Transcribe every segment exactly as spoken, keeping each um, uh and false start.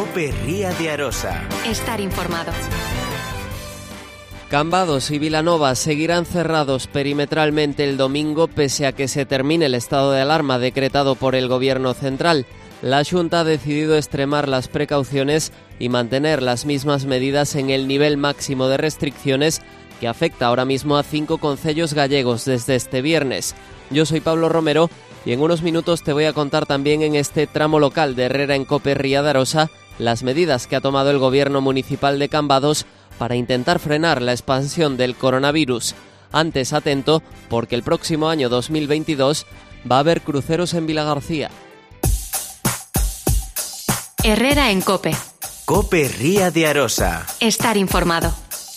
COPE Ría de Arosa. Estar informado. Cambados y Vilanova seguirán cerrados perimetralmente el domingo pese a que se termine el estado de alarma decretado por el Gobierno central. La Xunta ha decidido extremar las precauciones y mantener las mismas medidas en el nivel máximo de restricciones que afecta ahora mismo a cinco concellos gallegos desde este viernes. Yo soy Pablo Romero y en unos minutos te voy a contar también en este tramo local de Herrera en COPE Ría de Arosa las medidas que ha tomado el Gobierno municipal de Cambados para intentar frenar la expansión del coronavirus. Antes, atento, porque el próximo año dos mil veintidós va a haber cruceros en Vilagarcía. Herrera en COPE. COPE Ría de Arosa. Estar informado.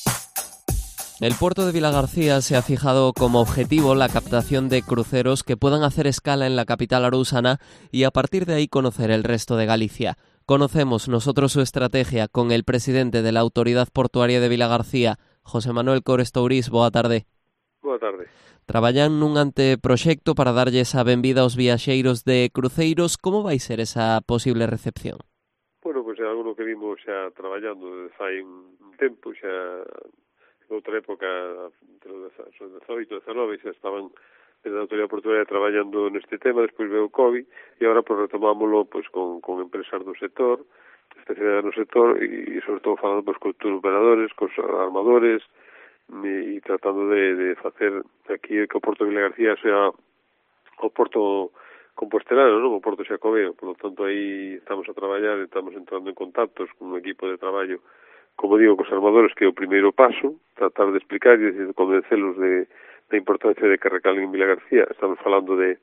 El puerto de Vilagarcía se ha fijado como objetivo la captación de cruceros que puedan hacer escala en la capital arousana y a partir de ahí conocer el resto de Galicia. Conocemos nosotros su estrategia con el presidente de la Autoridad Portuaria de Vilagarcía, José Manuel Corestouriz. Boa tarde. Boa tarde. Traballan nun anteproxecto para darlles a benvida aos viaxeiros de cruceiros. Como vai ser esa posible recepción? Bueno, pois pues, é algo no que vimos xa traballando desde fai un tempo, xa en outra época, entre os dezoito e dezanove, xa estaban desde a Autoridade Portuaria traballando neste tema, despois veio o COVID, e agora pues, retomámoslo pues, con, con empresas do sector, especialidades no sector, e sobre todo falando pues, con tour operadores, con armadores, e, e tratando de, de facer aquí que o Porto de Vilagarcía sea o Porto compostelano, non? O Porto Xacobeo. Por lo tanto, aí estamos a traballar, estamos entrando en contactos con un equipo de traballo, como digo, cos armadores, que é o primeiro paso, tratar de explicar e de convencelos de da importancia de que recalen en Vilagarcía. Estamos falando de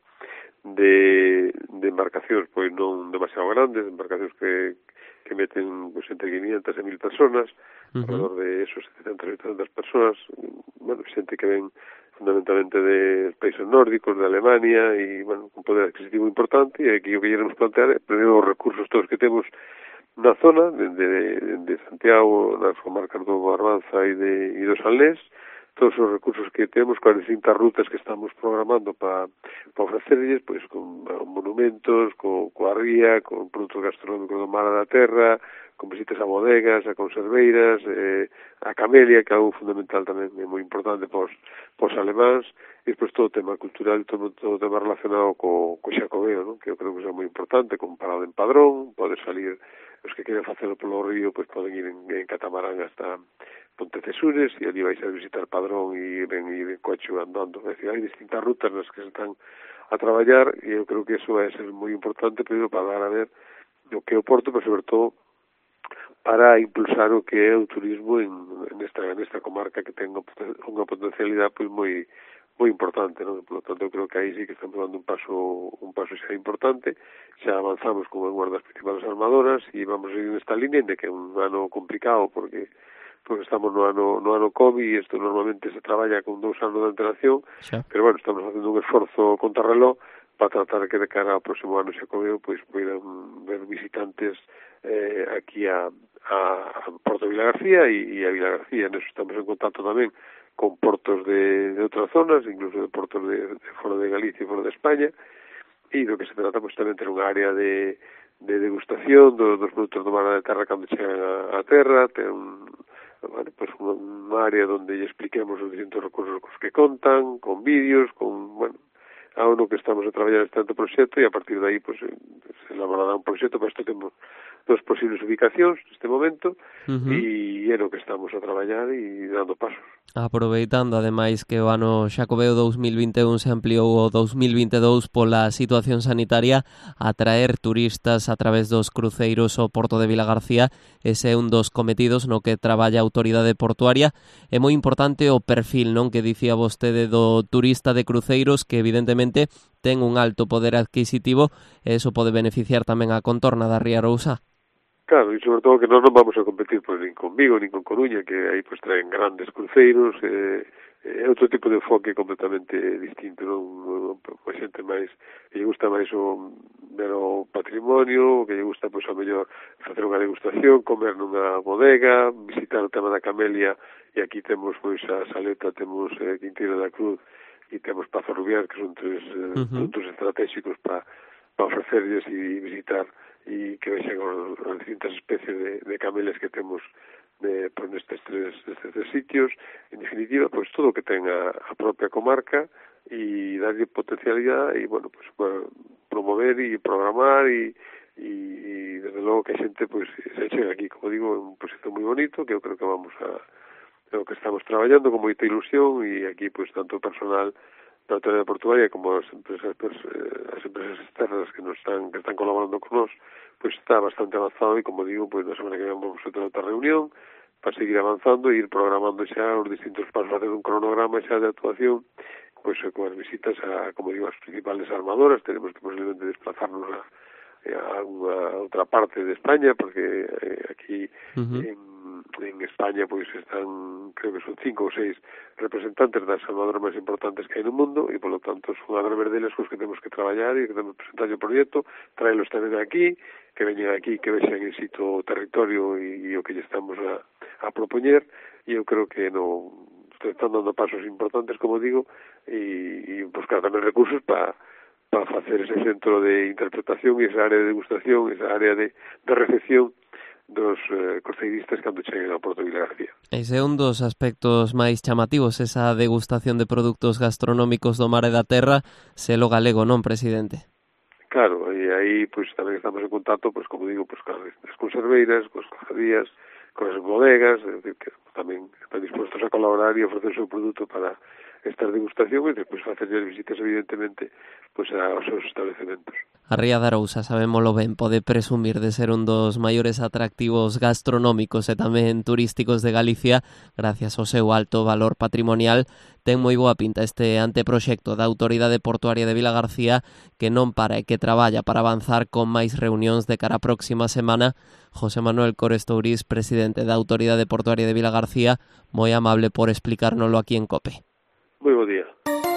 de, de embarcacións pois non demasiado grandes, embarcacións que, que meten pues, entre quinientas e mil personas, uh-huh. alrededor de esos setecentas e oitocentas personas, bueno, xente que ven fundamentalmente de países nórdicos, de Alemania, e, bueno, un poder adquisitivo importante, e aquí o que queremos plantear é primero os recursos todos que temos na zona, de, de, de Santiago, nas comarcas do Barbanza e de, e do Salnés, todos os recursos que temos, con as distintas rutas que estamos programando para pa ofrecerlles, pois, con monumentos, con coa ría, con produtos gastronómicos do mar da terra, con visitas a bodegas, a conserveiras, eh, a camelia, que é algo fundamental tamén, é moi importante pos, pos alemáns, e despois todo o tema cultural, todo, todo o tema relacionado co, co Xacobeo, non? Que eu creo que é moi importante, con parada en Padrón, poder salir, os que queren facelo polo río, pois poden ir en, en catamarán hasta Pontecesures, e ali vais a visitar Padrón e ven ir en coche andando. É dicir, hai distintas rutas nas que se están a traballar, e eu creo que eso vai ser moi importante, pero para dar a ver o que é o Porto, pero sobre todo para impulsar o que é o turismo en, en, esta, en esta comarca que ten unha potencialidade pois moi moi importante, non? Por lo tanto, eu creo que aí sí que estamos dando un paso un paso xa importante, xa avanzamos con unha das principales armadoras e vamos a ir nesta línea, de que é un ano complicado porque porque estamos no ano no ano COVID e isto normalmente se traballa con dous anos de antelación, xa. Pero bueno, estamos facendo un esforzo contrarreloj para tratar que de cara ao próximo ano Xacobeo pois poidan ver visitantes eh, aquí a, a, a Porto de Vilagarcía e, e a Vilagarcía. Neso estamos en contacto tamén con portos de, de outras zonas, incluso de portos de, de fora de Galicia e fora de España, e do que se trata pois tamén ter unha área de, de degustación dos, dos produtos do mar da terra cando chegan a, a terra, ter un Vale, pues unha área onde lle expliquemos os distintos recursos cos que contan, con vídeos, con, bueno, a uno que estamos a traballar este proxecto e a partir de aí pues, se elaborará un proxecto, para isto temos dos posibles ubicacións neste momento uh-huh. e é no que estamos a traballar e dando pasos. Aproveitando, ademais, que o ano Xacobeo dous mil vinte e un se ampliou o dous mil vinte e dous pola situación sanitaria, a atraer turistas a través dos cruceiros ao Porto de Vilagarcía, ese é un dos cometidos no que traballa a Autoridade Portuaria. É moi importante o perfil, non, que dicía vostede do turista de cruceiros, que evidentemente ten un alto poder adquisitivo, e eso pode beneficiar tamén a contorna da Ría Arousa. Claro, e sobre todo que nós non vamos a competir pues, nin con Vigo, nin con Coruña, que aí pues, traen grandes cruceiros, eh, é outro tipo de enfoque completamente distinto, non? A xente máis, que lle gusta máis o ver o patrimonio, que lle gusta, pois, a mellor facer unha degustación, comer nunha bodega, visitar o tema da camelia, e aquí temos, pois, a Saleta, temos eh, Quinteiro da Cruz, e temos Pazo Rubiar, que son tres uh-huh. puntos estratégicos para para ofrecerles y visitar y que vexan as distintas especies de, de cameles que temos de, pues, nestes tres, nestes tres sitios. En definitiva, pues todo o que ten a, a propia comarca e darlle potencialidade e, bueno, pues bueno, promover e programar e, e, e desde logo que a xente pues, se chegue aquí, como digo, é un proxecto moi bonito que eu creo que vamos a o que estamos traballando con moita ilusión e aquí pues tanto o personal da autoridade portuaria como as empresas pues, as empresas externas que nos están que están colaborando con nós pues está bastante avanzado e como digo pues na semana que vem vamos a ter outra reunión para seguir avanzando e ir programando xa os distintos pasos, facer un cronograma xa de actuación pues con as visitas a, como digo, as principales armadoras. Tenemos que posiblemente desplazarnos a, a alguna outra parte de España porque eh, aquí uh-huh. en, en España pues están, creo que son cinco ou seis representantes das armadoras máis importantes que hai no mundo e polo tanto son a ver deles cos que temos que traballar e que temos que presentar o proxecto, traelos tamén aquí, que veñen aquí, que vexan in situ o territorio e, e o que lle estamos a, a propoñer e eu creo que no están dando pasos importantes, como digo, e, e buscar tamén recursos para para facer ese centro de interpretación e esa área de degustación, esa área de, de recepción dos eh, costeiristas cando cheguen a Porto Vilagarcía. Ese é un dos aspectos máis chamativos, esa degustación de produtos gastronómicos do mar e da terra, selo galego, non, presidente? Claro, e aí pues, tamén estamos en contacto, pues, como digo, pues, con as conserveiras, con as cofradías, con as bodegas, es decir, que tamén están dispuestos a colaborar e ofrecer o seu produto para estas degustacións e despois facer as visitas, evidentemente, pues, aos seus establecementos. A Ría de Arousa, sabémolo ben, pode presumir de ser un dos maiores atractivos gastronómicos e tamén turísticos de Galicia gracias ao seu alto valor patrimonial. Ten moi boa pinta este anteproxecto da Autoridade Portuaria de Vilagarcía que non para e que traballa para avanzar con máis reunións de cara a próxima semana. José Manuel Cores Tourís, presidente da Autoridade Portuaria de Vilagarcía, moi amable por explicárnoslo aquí en COPE. Moi bo día.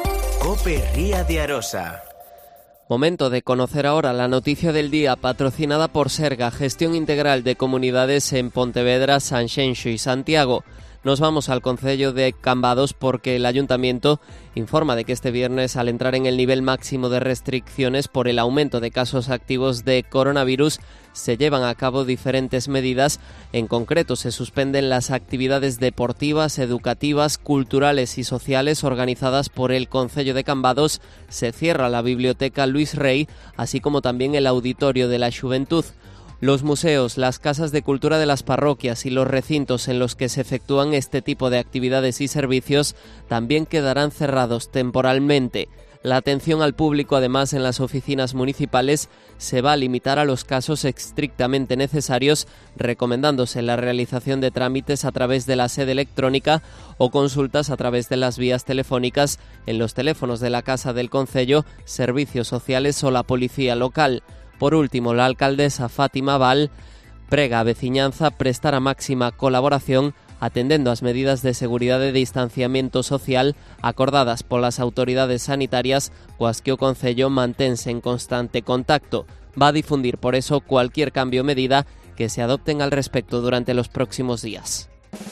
COPE Ría de Arosa. Momento de conocer ahora la noticia del día patrocinada por Serga, Gestión Integral de Comunidades en Pontevedra, Sanxenxo y Santiago. Nos vamos al concello de Cambados porque el ayuntamiento informa de que este viernes, al entrar en el nivel máximo de restricciones por el aumento de casos activos de coronavirus, se llevan a cabo diferentes medidas. En concreto, se suspenden las actividades deportivas, educativas, culturales y sociales organizadas por el concello de Cambados. Se cierra la biblioteca Luis Rey, así como también el auditorio de la Xuventud. Los museos, las casas de cultura de las parroquias y los recintos en los que se efectúan este tipo de actividades y servicios también quedarán cerrados temporalmente. La atención al público, además, en las oficinas municipales se va a limitar a los casos estrictamente necesarios, recomendándose la realización de trámites a través de la sede electrónica o consultas a través de las vías telefónicas en los teléfonos de la Casa del Concello, servicios sociales o la policía local. Por último, la alcaldesa Fátima Val prega a veciñanza prestar a máxima colaboración atendendo as medidas de seguridade e distanciamento social acordadas polas autoridades sanitarias coas que o Concello mantense en constante contacto. Va a difundir por eso cualquier cambio o medida que se adopten al respecto durante los próximos días.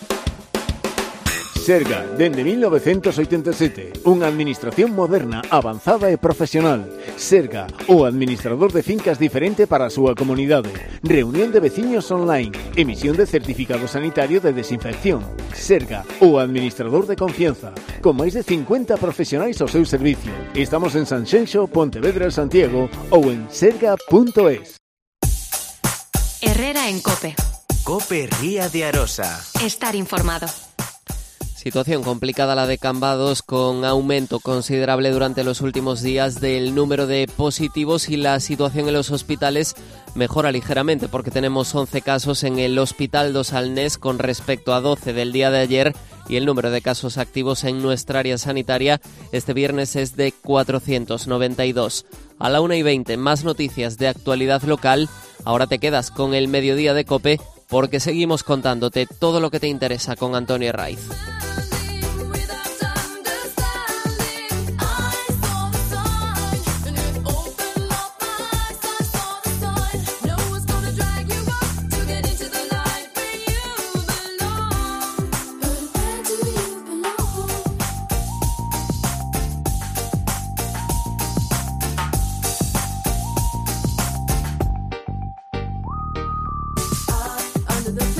Serga, dende mil novecientos oitenta e sete, unha administración moderna, avanzada e profesional. Serga, o administrador de fincas diferente para a súa comunidade. Reunión de veciños online, emisión de certificado sanitario de desinfección. Serga, o administrador de confianza, con máis de cincuenta profesionais ao seu servicio. Estamos en Sanxenxo, Pontevedra, Santiago ou en serga punto es. Herrera en COPE. COPE Ría de Arosa. Estar informado. Situación complicada la de Cambados, con aumento considerable durante los últimos días del número de positivos, y la situación en los hospitales mejora ligeramente porque tenemos once casos en el Hospital dos Alnés con respecto a doce del día de ayer, y el número de casos activos en nuestra área sanitaria este viernes es de cuatrocientos noventa y dos. A la una y veinte, más noticias de actualidad local. Ahora te quedas con el mediodía de COPE porque seguimos contándote todo lo que te interesa con Antonio Raiz. to the